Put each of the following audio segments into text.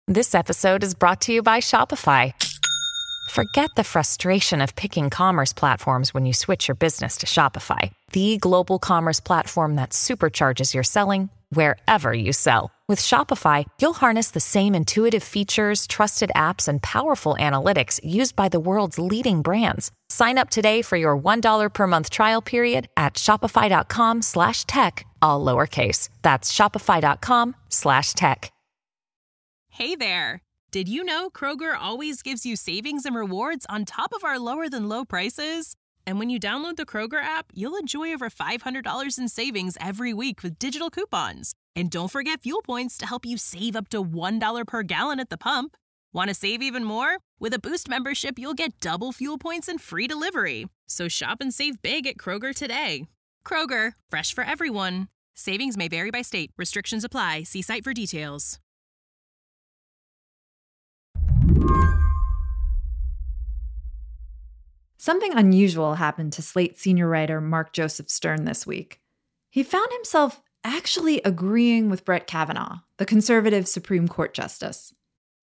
This episode is brought to you by Shopify. Forget the frustration of picking commerce platforms when you switch your business to Shopify, the global commerce platform that supercharges your selling wherever you sell. With Shopify, you'll harness the same intuitive features, trusted apps, and powerful analytics used by the world's leading brands. Sign up today for your $1 per month trial period at shopify.com/tech, all lowercase. That's shopify.com/tech. Hey there! Did you know Kroger always gives you savings and rewards on top of our lower-than-low prices? And when you download the Kroger app, you'll enjoy over $500 in savings every week with digital coupons. And don't forget fuel points to help you save up to $1 per gallon at the pump. Want to save even more? With a Boost membership, you'll get double fuel points and free delivery. So shop and save big at Kroger today. Kroger, fresh for everyone. Savings may vary by state. Restrictions apply. See site for details. Something unusual happened to Slate senior writer Mark Joseph Stern this week. He found himself actually agreeing with Brett Kavanaugh, the conservative Supreme Court justice.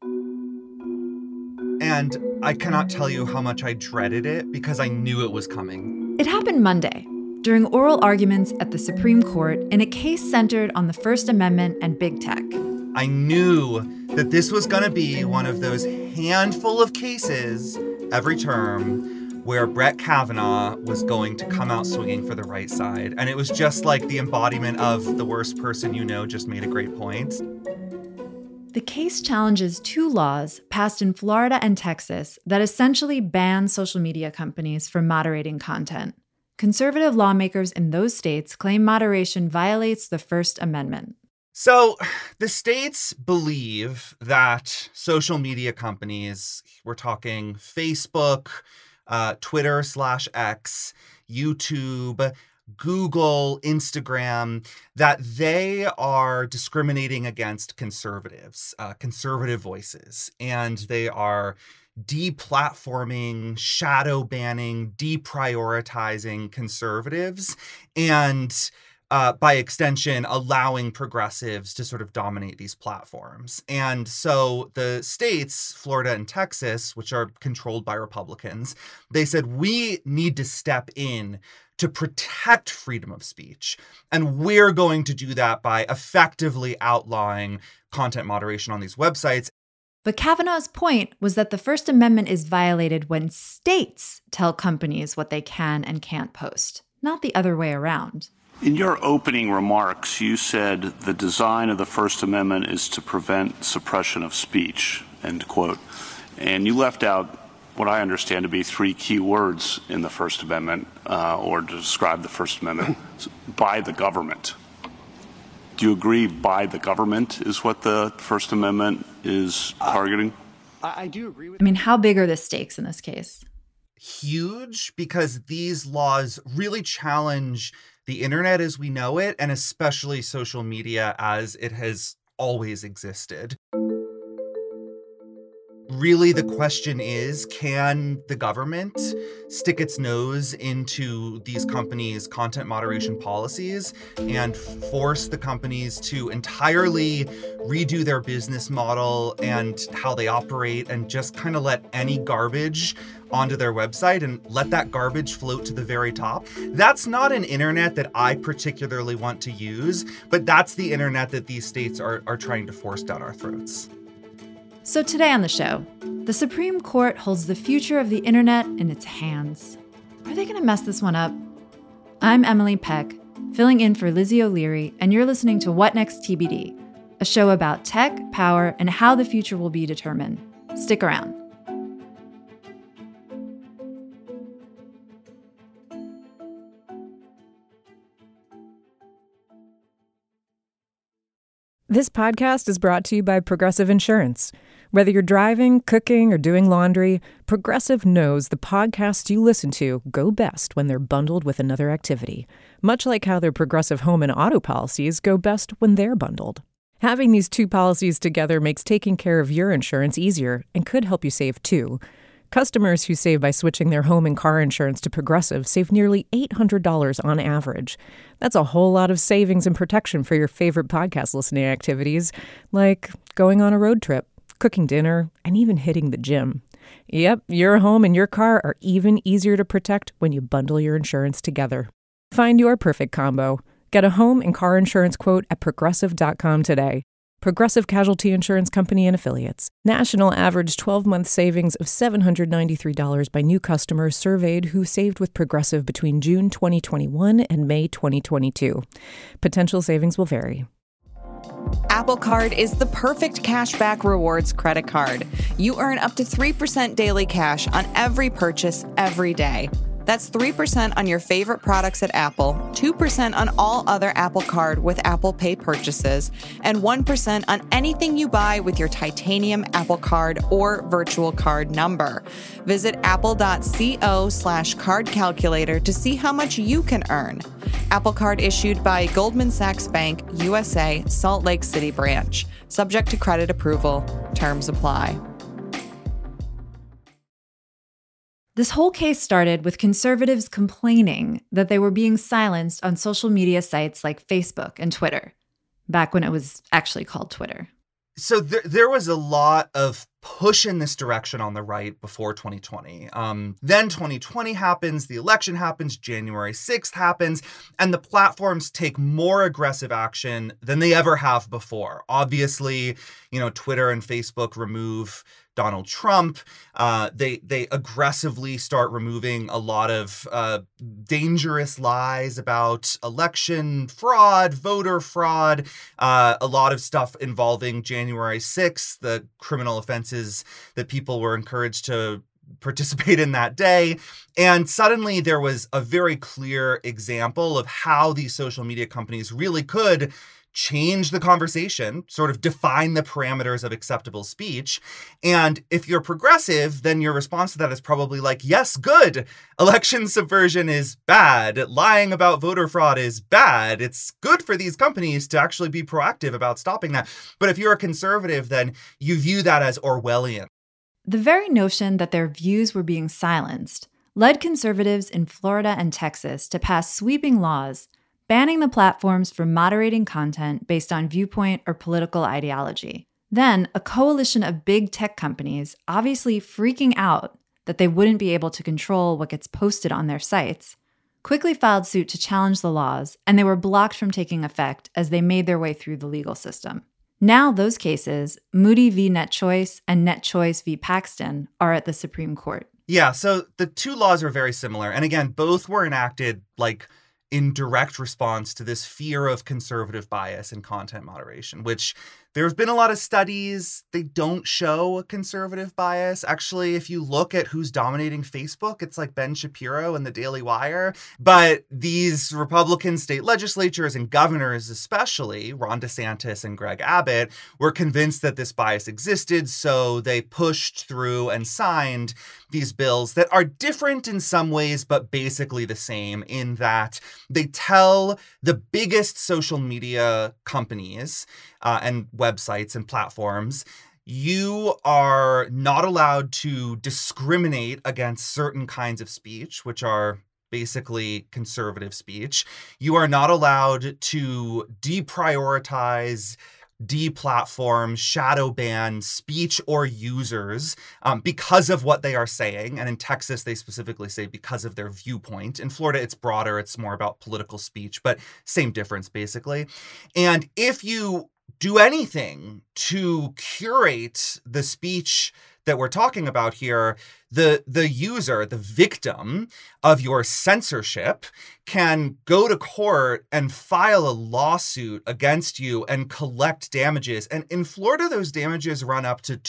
And I cannot tell you how much I dreaded it because I knew it was coming. It happened Monday, during oral arguments at the Supreme Court in a case centered on the First Amendment and big tech. I knew that this was going to be one of those handful of cases every term where Brett Kavanaugh was going to come out swinging for the right side. And it was just like the embodiment of the worst person you know just made a great point. The case challenges two laws passed in Florida and Texas that essentially ban social media companies from moderating content. Conservative lawmakers in those states claim moderation violates the First Amendment. So the states believe that social media companies, we're talking Facebook, Twitter/X, YouTube, Google, Instagram, that they are discriminating against conservatives, conservative voices, and they are deplatforming, shadow banning, deprioritizing conservatives, and by extension, allowing progressives to sort of dominate these platforms. And so the states, Florida and Texas, which are controlled by Republicans, they said, we need to step in to protect freedom of speech. And we're going to do that by effectively outlawing content moderation on these websites. But Kavanaugh's point was that the First Amendment is violated when states tell companies what they can and can't post, not the other way around. In your opening remarks, you said the design of the First Amendment is to prevent suppression of speech, end quote. And you left out what I understand to be three key words in the First Amendment, or to describe the First Amendment, by the government. Do you agree by the government is what the First Amendment is targeting? I do agree with I mean, how big are the stakes in this case? Huge, because these laws really challenge the internet as we know it, and especially social media as it has always existed. Really, the question is, can the government stick its nose into these companies' content moderation policies and force the companies to entirely redo their business model and how they operate and just kind of let any garbage onto their website and let that garbage float to the very top? That's not an internet that I particularly want to use, but that's the internet that these states are trying to force down our throats. So today on the show, the Supreme Court holds the future of the internet in its hands. Are they going to mess this one up? I'm Emily Peck, filling in for Lizzie O'Leary, and you're listening to What Next TBD, a show about tech, power, and how the future will be determined. Stick around. This podcast is brought to you by Progressive Insurance. Whether you're driving, cooking, or doing laundry, Progressive knows the podcasts you listen to go best when they're bundled with another activity, much like how their Progressive home and auto policies go best when they're bundled. Having these two policies together makes taking care of your insurance easier and could help you save too. Customers who save by switching their home and car insurance to Progressive save nearly $800 on average. That's a whole lot of savings and protection for your favorite podcast listening activities, like going on a road trip, cooking dinner, and even hitting the gym. Yep, your home and your car are even easier to protect when you bundle your insurance together. Find your perfect combo. Get a home and car insurance quote at Progressive.com today. Progressive Casualty Insurance Company and Affiliates. National average 12-month savings of $793 by new customers surveyed who saved with Progressive between June 2021 and May 2022. Potential savings will vary. Apple Card is the perfect cashback rewards credit card. You earn up to 3% daily cash on every purchase every day. That's 3% on your favorite products at Apple, 2% on all other Apple Card with Apple Pay purchases, and 1% on anything you buy with your titanium Apple Card or virtual card number. Visit apple.co/card calculator to see how much you can earn. Apple Card issued by Goldman Sachs Bank, USA, Salt Lake City branch. Subject to credit approval. Terms apply. This whole case started with conservatives complaining that they were being silenced on social media sites like Facebook and Twitter, back when it was actually called Twitter. So there was a lot of push in this direction on the right before 2020. Then 2020 happens, the election happens, January 6th happens, and the platforms take more aggressive action than they ever have before. Obviously, Twitter and Facebook remove Donald Trump. They aggressively start removing a lot of dangerous lies about election fraud, voter fraud, a lot of stuff involving January 6th, the criminal offenses that people were encouraged to participate in that day. And suddenly there was a very clear example of how these social media companies really could change the conversation, sort of define the parameters of acceptable speech. And if you're progressive, then your response to that is probably like, yes, good. Election subversion is bad. Lying about voter fraud is bad. It's good for these companies to actually be proactive about stopping that. But if you're a conservative, then you view that as Orwellian. The very notion that their views were being silenced led conservatives in Florida and Texas to pass sweeping laws banning the platforms from moderating content based on viewpoint or political ideology. Then, a coalition of big tech companies, obviously freaking out that they wouldn't be able to control what gets posted on their sites, quickly filed suit to challenge the laws, and they were blocked from taking effect as they made their way through the legal system. Now those cases, Moody v. NetChoice and NetChoice v. Paxton, are at the Supreme Court. Yeah, so the two laws are very similar. And again, both were enacted in direct response to this fear of conservative bias in content moderation, which there have been a lot of studies. They don't show a conservative bias. Actually, if you look at who's dominating Facebook, it's like Ben Shapiro and the Daily Wire. But these Republican state legislatures and governors, especially Ron DeSantis and Greg Abbott, were convinced that this bias existed. So they pushed through and signed these bills that are different in some ways, but basically the same in that they tell the biggest social media companies and websites and platforms, you are not allowed to discriminate against certain kinds of speech, which are basically conservative speech. You are not allowed to deprioritize, deplatform, shadow ban speech or users because of what they are saying. And in Texas, they specifically say because of their viewpoint. In Florida, it's broader. It's more about political speech, but same difference, basically. And if you do anything to curate the speech that we're talking about here, the user, the victim of your censorship, can go to court and file a lawsuit against you and collect damages. And in Florida, those damages run up to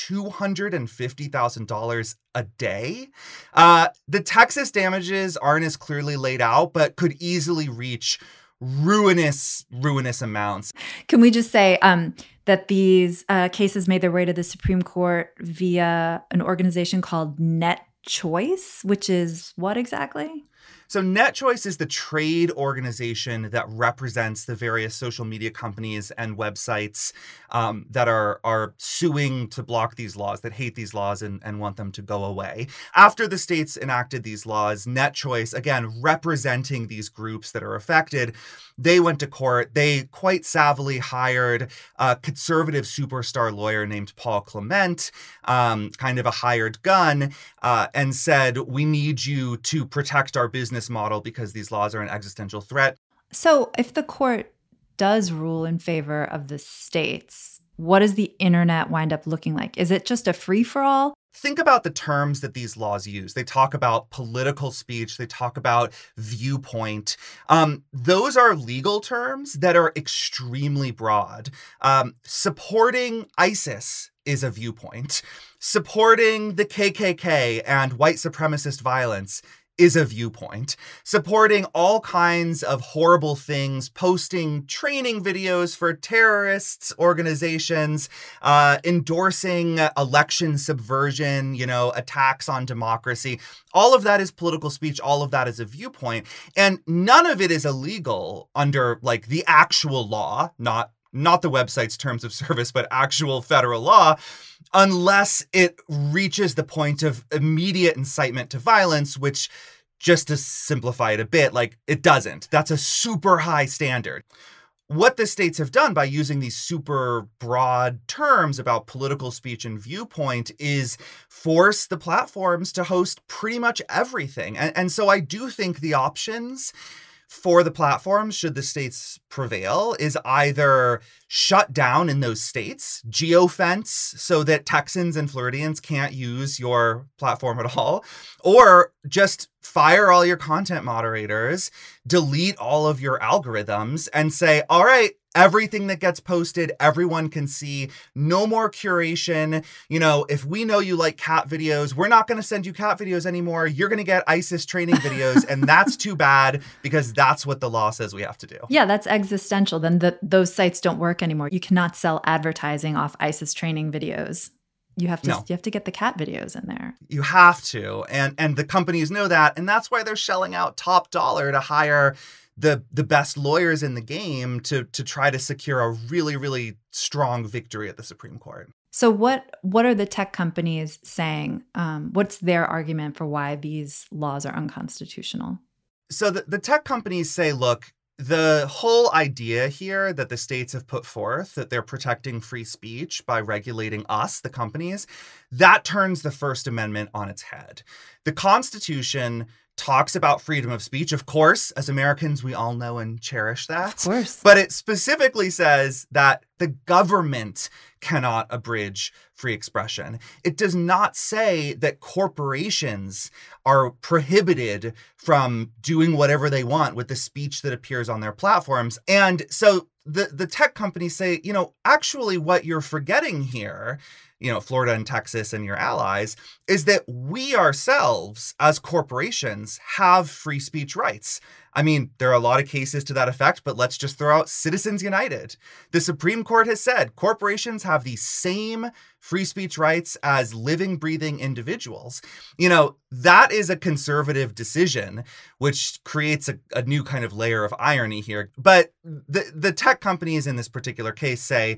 $250,000 a day. The Texas damages aren't as clearly laid out, but could easily reach ruinous amounts. Can we just say that these cases made their way to the Supreme Court via an organization called NetChoice, which is what exactly? So NetChoice is the trade organization that represents the various social media companies and websites that are suing to block these laws, that hate these laws and want them to go away. After the states enacted these laws, NetChoice, again, representing these groups that are affected, they went to court. They quite savvily hired a conservative superstar lawyer named Paul Clement, kind of a hired gun, and said, we need you to protect our business model because these laws are an existential threat. So if the court does rule in favor of the states, what does the internet wind up looking like? Is it just a free-for-all? Think about the terms that these laws use. They talk about political speech. They talk about viewpoint. Those are legal terms that are extremely broad. Supporting ISIS is a viewpoint. Supporting the KKK and white supremacist violence is a viewpoint. Supporting all kinds of horrible things, posting training videos for terrorists organizations, endorsing election subversion, attacks on democracy. All of that is political speech. All of that is a viewpoint. And none of it is illegal under the actual law, not the website's terms of service, but actual federal law, unless it reaches the point of immediate incitement to violence, which, just to simplify it a bit, it doesn't. That's a super high standard. What the states have done by using these super broad terms about political speech and viewpoint is force the platforms to host pretty much everything. And so I do think the options for the platforms, should the states prevail, is either shut down in those states, geofence so that Texans and Floridians can't use your platform at all, or just fire all your content moderators, delete all of your algorithms, and say, all right, everything that gets posted, everyone can see. No more curation. If we know you like cat videos, we're not going to send you cat videos anymore. You're going to get ISIS training videos. And that's too bad because that's what the law says we have to do. Yeah, that's existential. Then those sites don't work anymore. You cannot sell advertising off ISIS training videos. You have to get the cat videos in there. You have to. And the companies know that. And that's why they're shelling out top dollar to hire the best lawyers in the game to try to secure a really, really strong victory at the Supreme Court. So what are the tech companies saying? What's their argument for why these laws are unconstitutional? So the tech companies say, look, the whole idea here that the states have put forth, that they're protecting free speech by regulating us, the companies, that turns the First Amendment on its head. The Constitution talks about freedom of speech. Of course, as Americans, we all know and cherish that. Of course. But it specifically says that the government cannot abridge free expression. It does not say that corporations are prohibited from doing whatever they want with the speech that appears on their platforms. And so the tech companies say, actually what you're forgetting here, Florida and Texas and your allies, is that we ourselves as corporations have free speech rights. I mean, there are a lot of cases to that effect, but let's just throw out Citizens United. The Supreme Court has said corporations have the same free speech rights as living, breathing individuals. That is a conservative decision, which creates a new kind of layer of irony here. But the tech companies in this particular case say,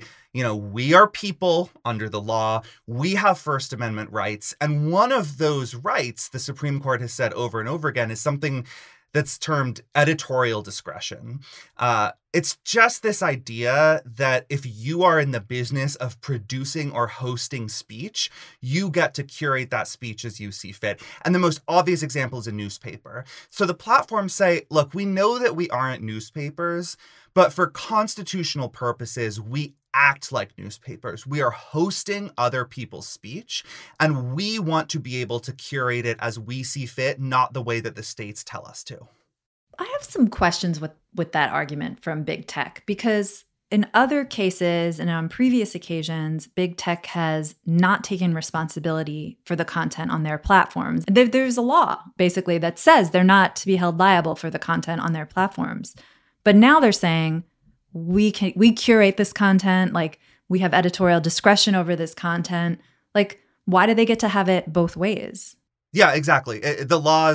we are people under the law. We have First Amendment rights. And one of those rights, the Supreme Court has said over and over again, is something that's termed editorial discretion. It's just this idea that if you are in the business of producing or hosting speech, you get to curate that speech as you see fit. And the most obvious example is a newspaper. So the platforms say, look, we know that we aren't newspapers, but for constitutional purposes, we act like newspapers. We are hosting other people's speech, and we want to be able to curate it as we see fit, not the way that the states tell us to. I have some questions with that argument from big tech, because in other cases and on previous occasions, big tech has not taken responsibility for the content on their platforms. There's a law, basically, that says they're not to be held liable for the content on their platforms. But now they're saying, we curate this content, we have editorial discretion over this content. Why do they get to have it both ways? Yeah, exactly. The laws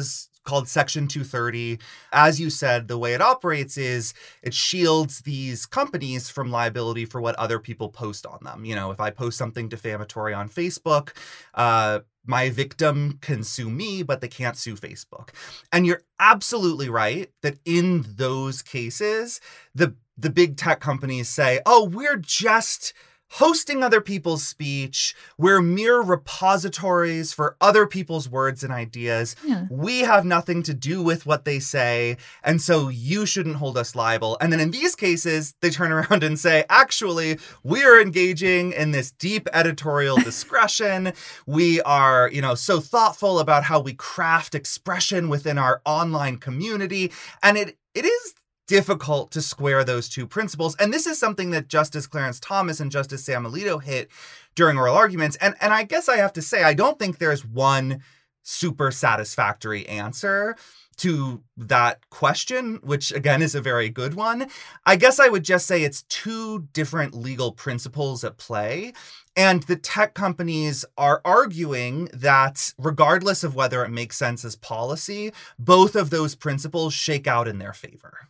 called Section 230. As you said, the way it operates is it shields these companies from liability for what other people post on them. You know, if I post something defamatory on Facebook, my victim can sue me, but they can't sue Facebook. And you're absolutely right that in those cases, the big tech companies say, oh, we're just hosting other people's speech. We're mere repositories for other people's words and ideas. Yeah. We have nothing to do with what they say. And so you shouldn't hold us liable. And then in these cases, they turn around and say, actually, we're engaging in this deep editorial discretion. We are, so thoughtful about how we craft expression within our online community. And it is difficult to square those two principles. And this is something that Justice Clarence Thomas and Justice Sam Alito hit during oral arguments. And I guess I have to say, I don't think there's one super satisfactory answer to that question, which again is a very good one. I guess I would just say it's two different legal principles at play. And the tech companies are arguing that regardless of whether it makes sense as policy, both of those principles shake out in their favor.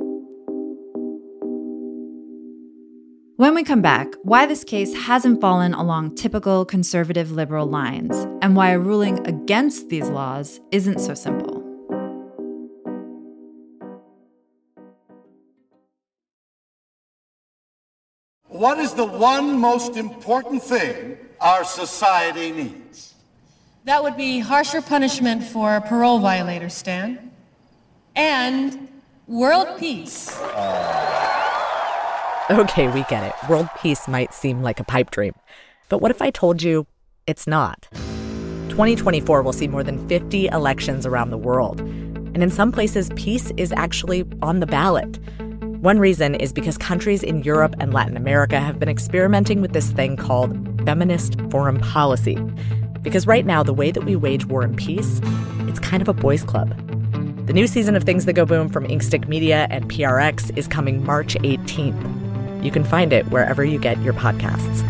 When we come back, why this case hasn't fallen along typical conservative liberal lines, and why a ruling against these laws isn't so simple. What is the one most important thing our society needs? That would be harsher punishment for parole violators, Stan. And world peace. Okay, we get it. World peace might seem like a pipe dream. But what if I told you it's not? 2024 will see more than 50 elections around the world. And in some places, peace is actually on the ballot. One reason is because countries in Europe and Latin America have been experimenting with this thing called feminist foreign policy. Because right now, the way that we wage war and peace, it's kind of a boys' club. The new season of Things That Go Boom from Inkstick Media and PRX is coming March 18th. You can find it wherever you get your podcasts.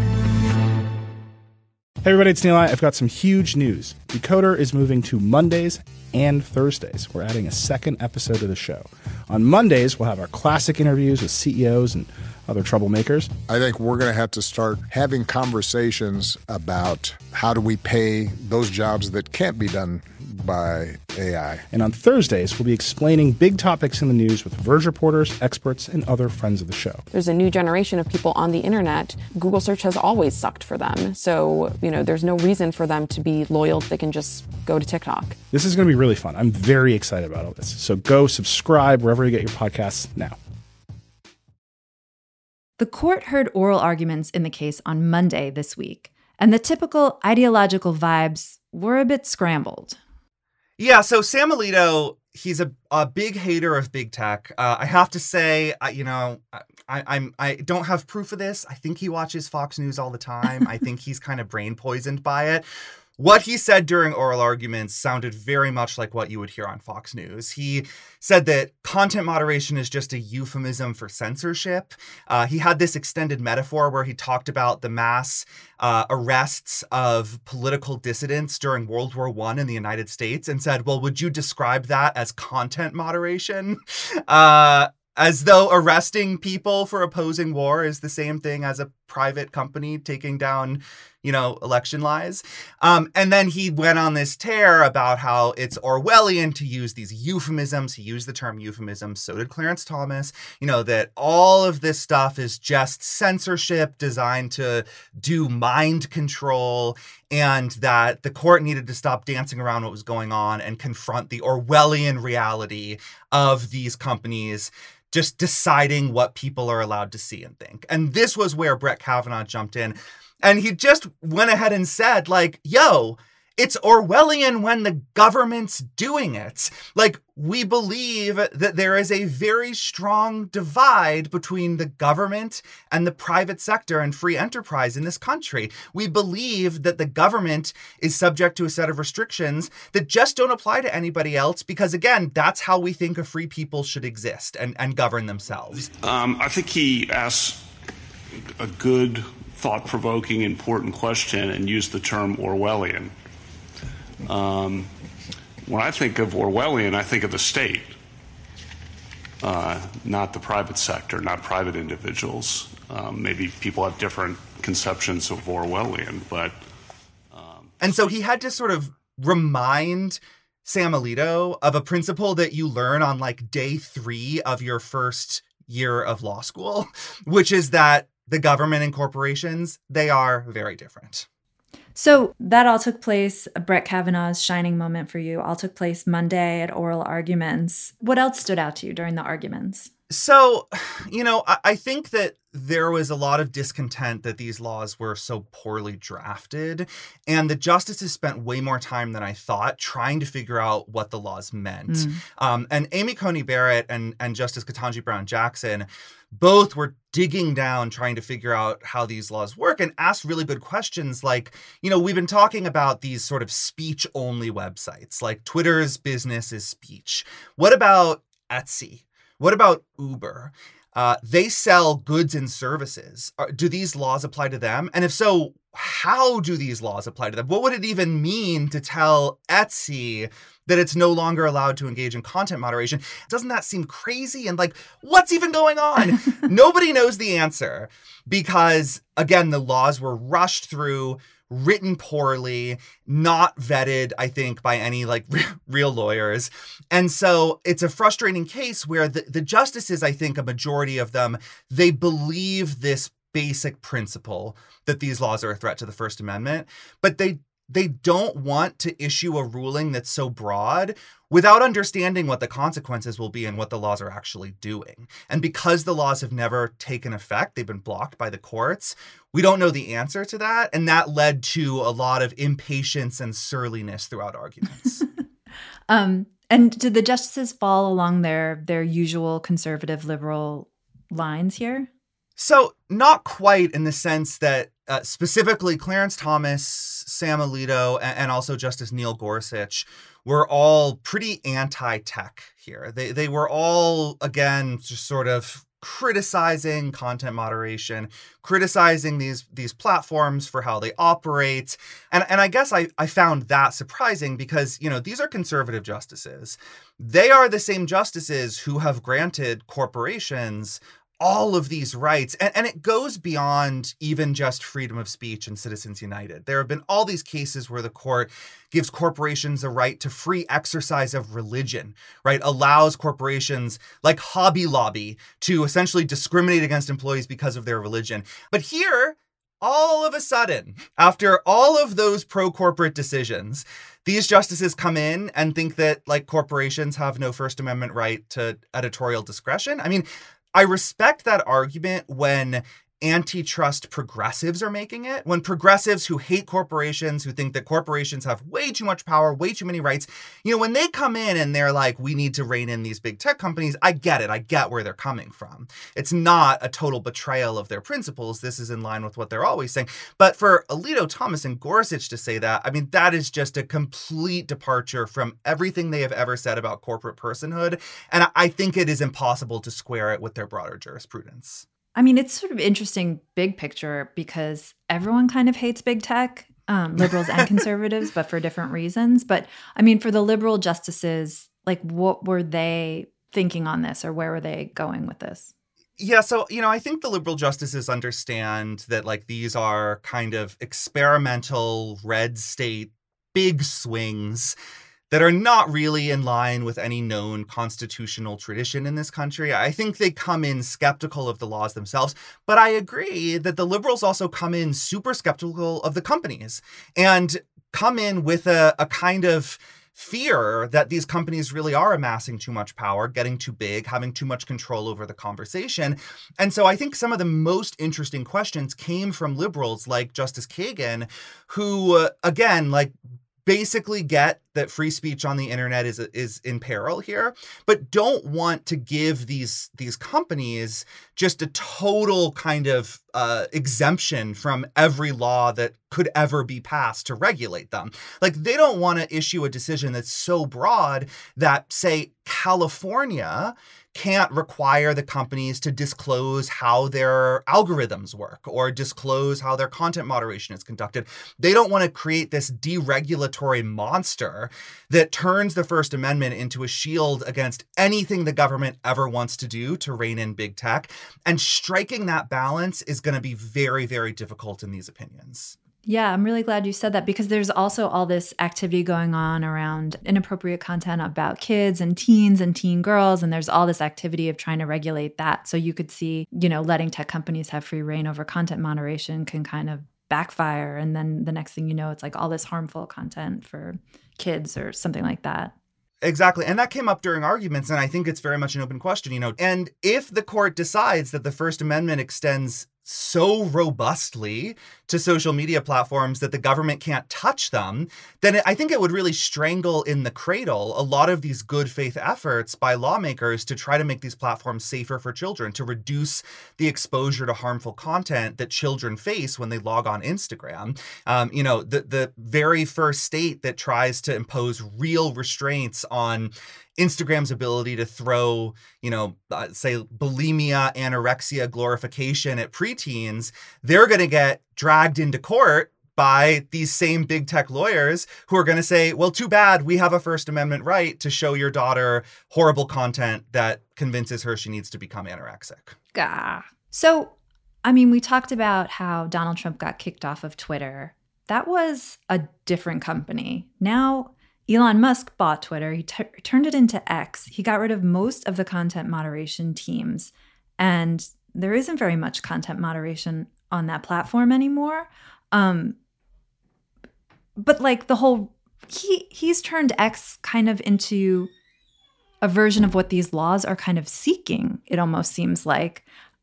Hey everybody, it's Neil. I've got some huge news. Decoder is moving to Mondays and Thursdays. We're adding a second episode to the show. On Mondays, we'll have our classic interviews with CEOs and other troublemakers. I think we're going to have to start having conversations about how do we pay those jobs that can't be done by AI. And on Thursdays, we'll be explaining big topics in the news with Verge reporters, experts, and other friends of the show. There's a new generation of people on the internet. Google search has always sucked for them. So, there's no reason for them to be loyal. They can just go to TikTok. This is going to be really fun. I'm very excited about all this. So go subscribe wherever you get your podcasts now. The court heard oral arguments in the case on Monday this week, and the typical ideological vibes were a bit scrambled. Yeah, so Sam Alito, he's a big hater of big tech. I have to say, I don't have proof of this. I think he watches Fox News all the time. I think he's kind of brain poisoned by it. What he said during oral arguments sounded very much like what you would hear on Fox News. He said that content moderation is just a euphemism for censorship. He had this extended metaphor where he talked about the mass arrests of political dissidents during World War I in the United States and said, well, would you describe that as content moderation? As though arresting people for opposing war is the same thing as a private company taking down, election lies. And then he went on this tear about how it's Orwellian to use these euphemisms. He used the term euphemism. So did Clarence Thomas. That all of this stuff is just censorship designed to do mind control, and that the court needed to stop dancing around what was going on and confront the Orwellian reality of these companies just deciding what people are allowed to see and think. And this was where Brett Kavanaugh jumped in. And he just went ahead and said, yo, it's Orwellian when the government's doing it. We believe that there is a very strong divide between the government and the private sector and free enterprise in this country. We believe that the government is subject to a set of restrictions that just don't apply to anybody else because, again, that's how we think a free people should exist and govern themselves. I think he asked a good, thought-provoking, important question and used the term Orwellian. when I think of Orwellian, I think of the state, not the private sector, not private individuals. Maybe people have different conceptions of Orwellian, but... And so he had to sort of remind Sam Alito of a principle that you learn on like day 3 of your first year of law school, which is that the government and corporations, they are very different. So that all took place, Brett Kavanaugh's shining moment for you, all took place Monday at oral arguments. What else stood out to you during the arguments? So, I think that there was a lot of discontent that these laws were so poorly drafted, and the justices spent way more time than I thought trying to figure out what the laws meant. And Amy Coney Barrett and Justice Ketanji Brown Jackson both were digging down trying to figure out how these laws work and asked really good questions like, we've been talking about these sort of speech-only websites, like Twitter's business is speech. What about Etsy? What about Uber? They sell goods and services. Do these laws apply to them? And if so, how do these laws apply to them? What would it even mean to tell Etsy that it's no longer allowed to engage in content moderation? Doesn't that seem crazy? And like, what's even going on? Nobody knows the answer because, again, the laws were rushed through, written poorly, not vetted, I think, by any like real lawyers. And so it's a frustrating case where the justices, I think a majority of them, they believe this basic principle that these laws are a threat to the First Amendment, but they don't want to issue a ruling that's so broad without understanding what the consequences will be and what the laws are actually doing. And because the laws have never taken effect, they've been blocked by the courts, we don't know the answer to that. And that led to a lot of impatience and surliness throughout arguments. And did the justices fall along their usual conservative liberal lines here? So not quite in the sense that specifically Clarence Thomas, Sam Alito, and also Justice Neil Gorsuch were all pretty anti-tech here. They were all, again, just sort of criticizing content moderation, criticizing these platforms for how they operate. And I guess I found that surprising because, these are conservative justices. They are the same justices who have granted corporations all of these rights. And it goes beyond even just freedom of speech and Citizens United. There have been all these cases where the court gives corporations a right to free exercise of religion, right? Allows corporations like Hobby Lobby to essentially discriminate against employees because of their religion. But here, all of a sudden, after all of those pro-corporate decisions, these justices come in and think that like corporations have no First Amendment right to editorial discretion. I mean, I respect that argument when antitrust progressives are making it, when progressives who hate corporations, who think that corporations have way too much power, way too many rights, when they come in and they're like, we need to rein in these big tech companies, I get it. I get where they're coming from. It's not a total betrayal of their principles. This is in line with what they're always saying. But for Alito, Thomas, and Gorsuch to say that, I mean, that is just a complete departure from everything they have ever said about corporate personhood. And I think it is impossible to square it with their broader jurisprudence. I mean, it's sort of interesting big picture because everyone kind of hates big tech, liberals and conservatives, but for different reasons. But I mean, for the liberal justices, like what were they thinking on this or where were they going with this? Yeah, so, I think the liberal justices understand that like these are kind of experimental red state big swings that are not really in line with any known constitutional tradition in this country. I think they come in skeptical of the laws themselves, but I agree that the liberals also come in super skeptical of the companies and come in with a kind of fear that these companies really are amassing too much power, getting too big, having too much control over the conversation. And so I think some of the most interesting questions came from liberals like Justice Kagan, who, again, like basically get that free speech on the internet is in peril here, but don't want to give these companies just a total kind of exemption from every law that could ever be passed to regulate them. Like, they don't want to issue a decision that's so broad that, say, California can't require the companies to disclose how their algorithms work or disclose how their content moderation is conducted. They don't want to create this deregulatory monster that turns the First Amendment into a shield against anything the government ever wants to do to rein in big tech. And striking that balance is going to be very, very difficult in these opinions. Yeah, I'm really glad you said that, because there's also all this activity going on around inappropriate content about kids and teens and teen girls. And there's all this activity of trying to regulate that. So you could see, letting tech companies have free reign over content moderation can kind of backfire. And then the next thing you know, it's like all this harmful content for kids or something like that. Exactly. And that came up during arguments. And I think it's very much an open question, And if the court decides that the First Amendment extends so robustly to social media platforms that the government can't touch them, then I think it would really strangle in the cradle a lot of these good faith efforts by lawmakers to try to make these platforms safer for children, to reduce the exposure to harmful content that children face when they log on Instagram. The very first state that tries to impose real restraints on Instagram's ability to throw, say bulimia, anorexia glorification at preteens, they're going to get dragged into court by these same big tech lawyers who are going to say, well, too bad, we have a First Amendment right to show your daughter horrible content that convinces her she needs to become anorexic. Gah. So, we talked about how Donald Trump got kicked off of Twitter. That was a different company. Now, Elon Musk bought Twitter. He turned it into X. He got rid of most of the content moderation teams. And there isn't very much content moderation on that platform anymore. But like he's turned X kind of into a version of what these laws are kind of seeking, it almost seems like.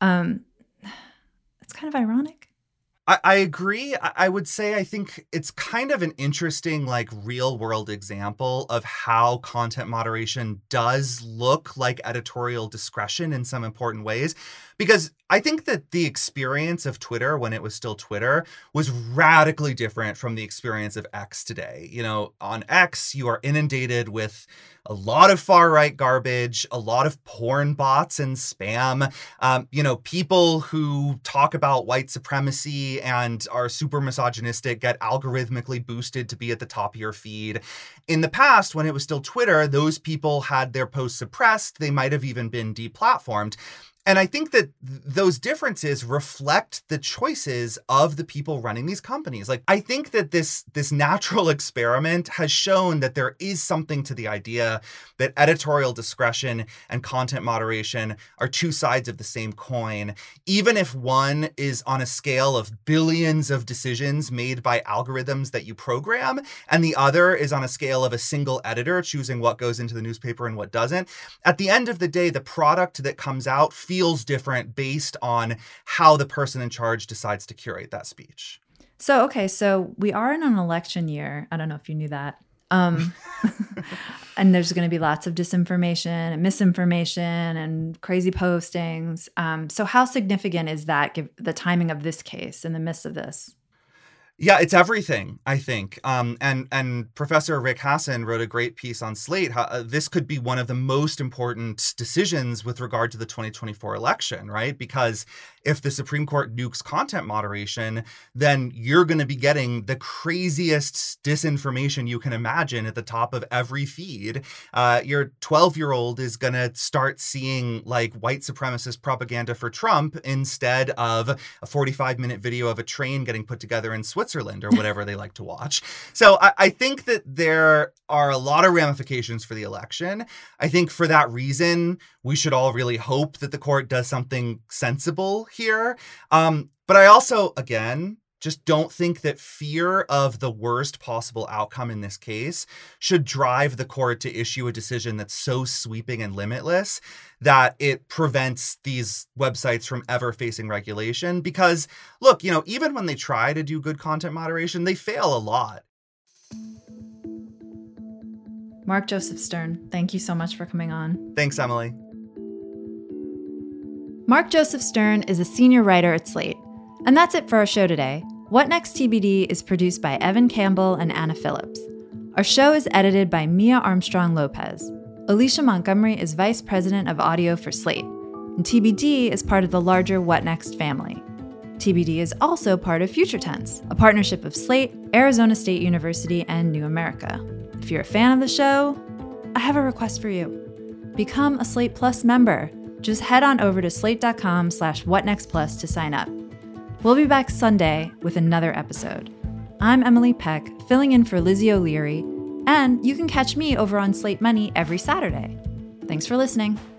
It's kind of ironic. I agree. I would say I think it's kind of an interesting, real world example of how content moderation does look like editorial discretion in some important ways. Because I think that the experience of Twitter when it was still Twitter was radically different from the experience of X today. On X, you are inundated with a lot of far-right garbage, a lot of porn bots and spam, people who talk about white supremacy and are super misogynistic get algorithmically boosted to be at the top of your feed. In the past, when it was still Twitter, those people had their posts suppressed. They might have even been deplatformed. And I think that those differences reflect the choices of the people running these companies. I think that this natural experiment has shown that there is something to the idea that editorial discretion and content moderation are two sides of the same coin, even if one is on a scale of billions of decisions made by algorithms that you program, and the other is on a scale of a single editor choosing what goes into the newspaper and what doesn't. At the end of the day, the product that comes out feels different based on how the person in charge decides to curate that speech. So we are in an election year. I don't know if you knew that. And there's going to be lots of disinformation and misinformation and crazy postings. So how significant is that, the timing of this case in the midst of this? Yeah, it's everything, I think. And Professor Rick Hasson wrote a great piece on Slate. How, this could be one of the most important decisions with regard to the 2024 election, right? Because if the Supreme Court nukes content moderation, then you're going to be getting the craziest disinformation you can imagine at the top of every feed. Your 12-year-old is going to start seeing white supremacist propaganda for Trump instead of a 45-minute video of a train getting put together in Switzerland or whatever they like to watch. So I think that there are a lot of ramifications for the election. I think for that reason, we should all really hope that the court does something sensible here. But I also, again, just don't think that fear of the worst possible outcome in this case should drive the court to issue a decision that's so sweeping and limitless that it prevents these websites from ever facing regulation. Because, look, even when they try to do good content moderation, they fail a lot. Mark Joseph Stern, thank you so much for coming on. Thanks, Emily. Mark Joseph Stern is a senior writer at Slate. And that's it for our show today. What Next TBD is produced by Evan Campbell and Anna Phillips. Our show is edited by Mia Armstrong-Lopez. Alicia Montgomery is Vice President of Audio for Slate. And TBD is part of the larger What Next family. TBD is also part of Future Tense, a partnership of Slate, Arizona State University, and New America. If you're a fan of the show, I have a request for you. Become a Slate Plus member. Just head on over to slate.com/whatnextplus to sign up. We'll be back Sunday with another episode. I'm Emily Peck, filling in for Lizzie O'Leary, and you can catch me over on Slate Money every Saturday. Thanks for listening.